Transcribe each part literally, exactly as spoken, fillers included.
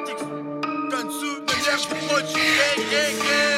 Матикс, танцуют на нервной почве. Эй, эй,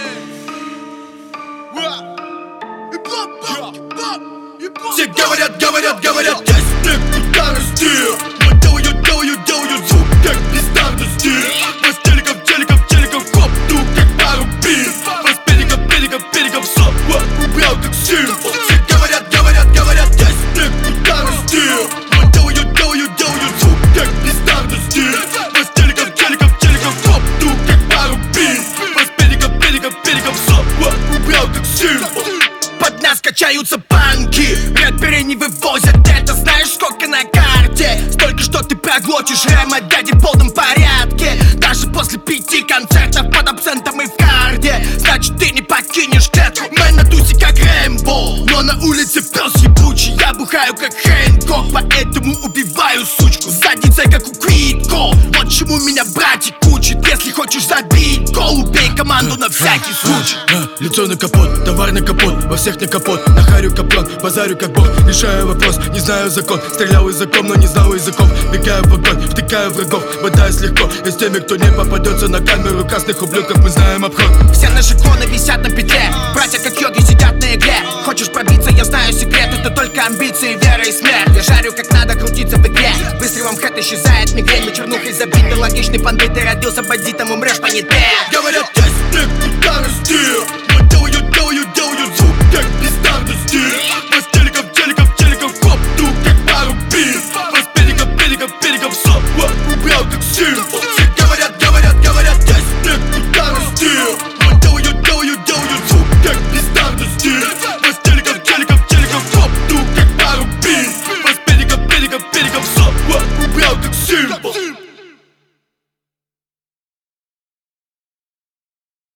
эй. Все говорят, говорят, говорят, есть степ, брутальности. Мы делаю, делаю, делаю звук, как бездарности. Вас телеков, телеков, телеков, хоп, ту, как пару пин. Вас педиков, педиков, педиков, соп, убрал как символ. Все говорят, говорят, говорят, есть степ, брутальности. Мы делаю, делаю, делаю звук, как бездарности. Вас телеков, телеков, телеков, хоп, ту, как пару пин. Вас педиков, педиков, педиков, соп, убрал как символ. Под нас качаются панки, ряд передний вывозят. Это знаешь сколько на карте? Столько, что ты проглотишь рэм от дяди в полном порядке. Даже после пяти концертов под абсентом и в карде. Значит ты не покинешь клетку. Мы на тусе как Рэмбо, но на улице пес ебучий. Я бухаю как Хэнкок, поэтому убиваю сучку. Задницей как у Квитко. Вот чему меня братик учит. Если хочешь забить гол, убей команду на всякий случай. Лицо на капот, товар на капот, во всех на капот. Нахарю каплан, базарю как бог. Решаю вопрос, не знаю закон. Стрелял языком, но не знал языков. Бегаю в огонь, втыкаю врагов. Бодаюсь легко, и с теми, кто не попадется на камеру. Красных ублюдков мы знаем обход. Все наши клоны висят на петле. Братья как йоги сидят на игле. Хочешь пробиться, я знаю секрет. Это только амбиции, вера и смерть. Я жарю как надо крутиться в игре. Выстрелом хэт исчезает мигрень. Мы чернухой забиты, логичный бандит. Ты родился бандитом, умрешь по нете. Говорят, есть степ, брутальности. Мы делаю, делаю, делаю звук, как бездарности. Вас телеков, телеков, телеков, хоп, ту, как пару пин. Вас педиков, педиков, педиков, соп, убрал как символ. Все говорят, говорят, говорят, есть степ, брутальности. Мы делаю, делаю, делаю звук, как бездарности. Вас телеков, телеков, телеков, хоп, ту, как пару пин. Вас педиков, педиков, педиков,